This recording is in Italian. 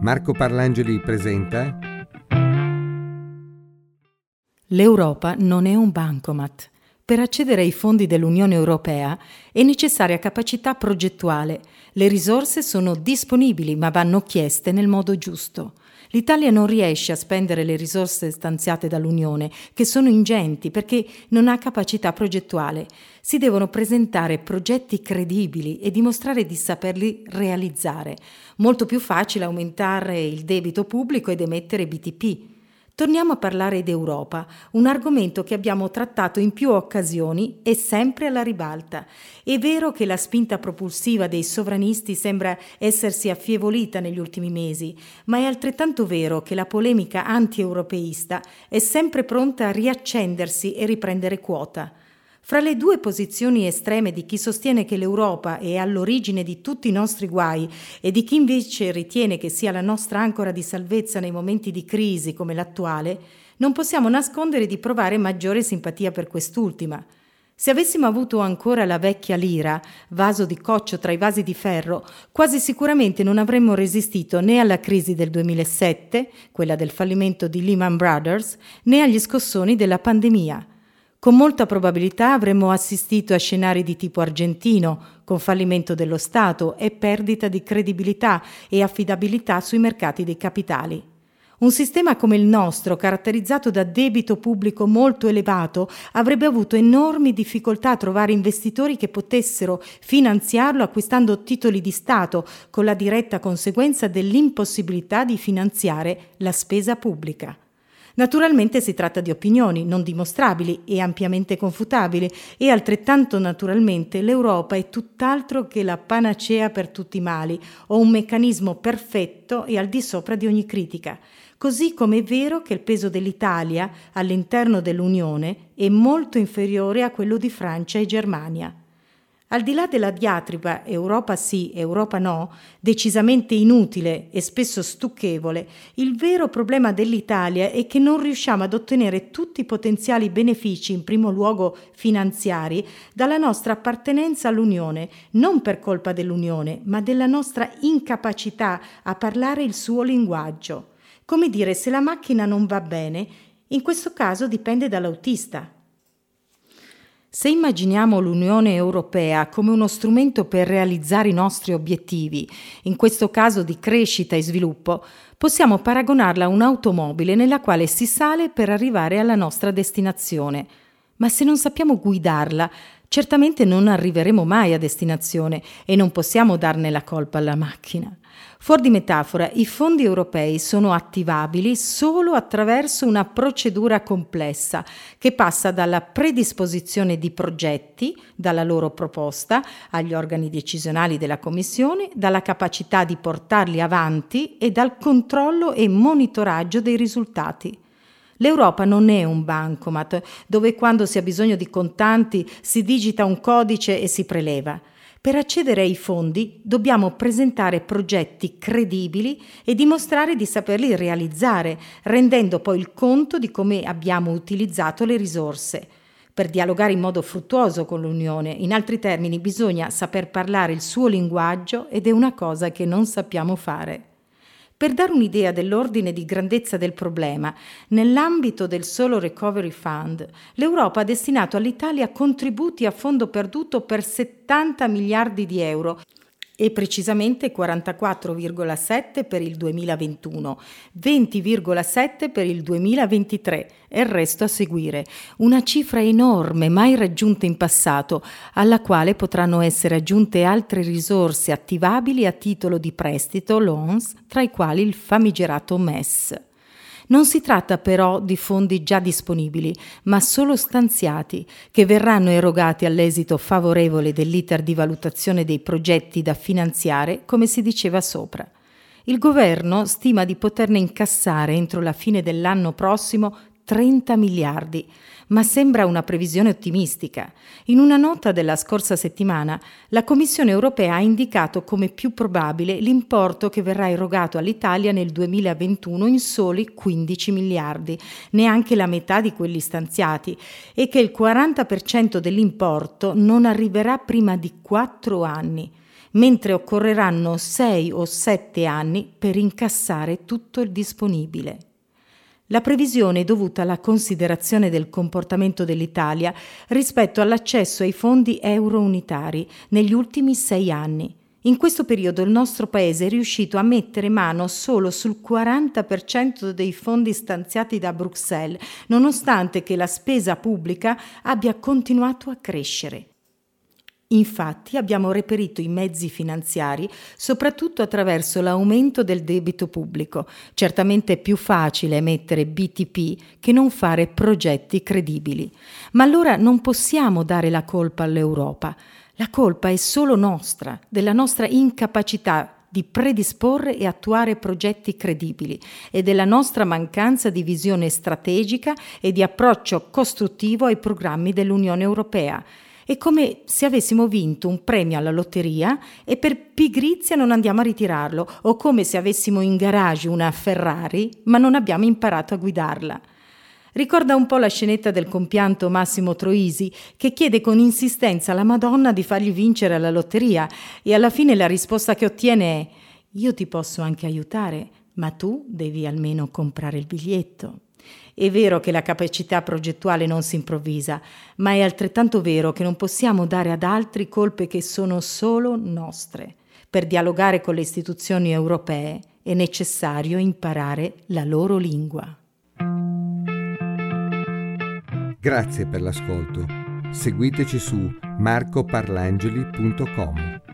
Marco Parlangeli presenta L'Europa non è un bancomat. Per accedere ai fondi dell'Unione Europea è necessaria capacità progettuale. Le risorse sono disponibili ma vanno chieste nel modo giusto. L'Italia non riesce a spendere le risorse stanziate dall'Unione, che sono ingenti, perché non ha capacità progettuale. Si devono presentare progetti credibili e dimostrare di saperli realizzare. Molto più facile aumentare il debito pubblico ed emettere BTP. Torniamo a parlare d'Europa, un argomento che abbiamo trattato in più occasioni e sempre alla ribalta. È vero che la spinta propulsiva dei sovranisti sembra essersi affievolita negli ultimi mesi, ma è altrettanto vero che la polemica anti-europeista è sempre pronta a riaccendersi e riprendere quota. Fra le due posizioni estreme di chi sostiene che l'Europa è all'origine di tutti i nostri guai e di chi invece ritiene che sia la nostra ancora di salvezza nei momenti di crisi come l'attuale, non possiamo nascondere di provare maggiore simpatia per quest'ultima. Se avessimo avuto ancora la vecchia lira, vaso di coccio tra i vasi di ferro, quasi sicuramente non avremmo resistito né alla crisi del 2007, quella del fallimento di Lehman Brothers, né agli scossoni della pandemia. Con molta probabilità avremmo assistito a scenari di tipo argentino, con fallimento dello Stato e perdita di credibilità e affidabilità sui mercati dei capitali. Un sistema come il nostro, caratterizzato da debito pubblico molto elevato, avrebbe avuto enormi difficoltà a trovare investitori che potessero finanziarlo acquistando titoli di Stato, con la diretta conseguenza dell'impossibilità di finanziare la spesa pubblica. Naturalmente si tratta di opinioni non dimostrabili e ampiamente confutabili e altrettanto naturalmente l'Europa è tutt'altro che la panacea per tutti i mali o un meccanismo perfetto e al di sopra di ogni critica. Così come è vero che il peso dell'Italia all'interno dell'Unione è molto inferiore a quello di Francia e Germania. Al di là della diatriba Europa sì, Europa no, decisamente inutile e spesso stucchevole, il vero problema dell'Italia è che non riusciamo ad ottenere tutti i potenziali benefici, in primo luogo finanziari, dalla nostra appartenenza all'Unione, non per colpa dell'Unione, ma della nostra incapacità a parlare il suo linguaggio. Come dire, se la macchina non va bene, in questo caso dipende dall'autista. Se immaginiamo l'Unione Europea come uno strumento per realizzare i nostri obiettivi, in questo caso di crescita e sviluppo, possiamo paragonarla a un'automobile nella quale si sale per arrivare alla nostra destinazione. Ma se non sappiamo guidarla, certamente non arriveremo mai a destinazione e non possiamo darne la colpa alla macchina. Fuor di metafora, i fondi europei sono attivabili solo attraverso una procedura complessa che passa dalla predisposizione di progetti, dalla loro proposta agli organi decisionali della Commissione, dalla capacità di portarli avanti e dal controllo e monitoraggio dei risultati. L'Europa non è un bancomat dove quando si ha bisogno di contanti si digita un codice e si preleva. Per accedere ai fondi dobbiamo presentare progetti credibili e dimostrare di saperli realizzare, rendendo poi il conto di come abbiamo utilizzato le risorse. Per dialogare in modo fruttuoso con l'Unione, in altri termini, bisogna saper parlare il suo linguaggio ed è una cosa che non sappiamo fare. Per dare un'idea dell'ordine di grandezza del problema, nell'ambito del solo Recovery Fund, l'Europa ha destinato all'Italia contributi a fondo perduto per 70 miliardi di euro e precisamente 44,7 per il 2021, 20,7 per il 2023 e il resto a seguire. Una cifra enorme, mai raggiunta in passato, alla quale potranno essere aggiunte altre risorse attivabili a titolo di prestito, loans, tra i quali il famigerato MES. Non si tratta però di fondi già disponibili, ma solo stanziati, che verranno erogati all'esito favorevole dell'iter di valutazione dei progetti da finanziare, come si diceva sopra. Il governo stima di poterne incassare entro la fine dell'anno prossimo 30 miliardi, ma sembra una previsione ottimistica. In una nota della scorsa settimana, la Commissione europea ha indicato come più probabile l'importo che verrà erogato all'Italia nel 2021 in soli 15 miliardi, neanche la metà di quelli stanziati, e che il 40% dell'importo non arriverà prima di 4 anni. mentre occorreranno 6 o 7 anni per incassare tutto il disponibile. La previsione è dovuta alla considerazione del comportamento dell'Italia rispetto all'accesso ai fondi euro-unitari negli ultimi 6 anni. In questo periodo il nostro Paese è riuscito a mettere mano solo sul 40% dei fondi stanziati da Bruxelles, nonostante che la spesa pubblica abbia continuato a crescere. Infatti abbiamo reperito i mezzi finanziari soprattutto attraverso l'aumento del debito pubblico. Certamente è più facile emettere BTP che non fare progetti credibili. Ma allora non possiamo dare la colpa all'Europa. La colpa è solo nostra, della nostra incapacità di predisporre e attuare progetti credibili e della nostra mancanza di visione strategica e di approccio costruttivo ai programmi dell'Unione Europea. È come se avessimo vinto un premio alla lotteria e per pigrizia non andiamo a ritirarlo, o come se avessimo in garage una Ferrari ma non abbiamo imparato a guidarla. Ricorda un po' la scenetta del compianto Massimo Troisi che chiede con insistenza alla Madonna di fargli vincere alla lotteria e alla fine la risposta che ottiene è: io ti posso anche aiutare, ma tu devi almeno comprare il biglietto. È vero che la capacità progettuale non si improvvisa, ma è altrettanto vero che non possiamo dare ad altri colpe che sono solo nostre. Per dialogare con le istituzioni europee è necessario imparare la loro lingua. Grazie per l'ascolto. Seguiteci su marcoparlangeli.com.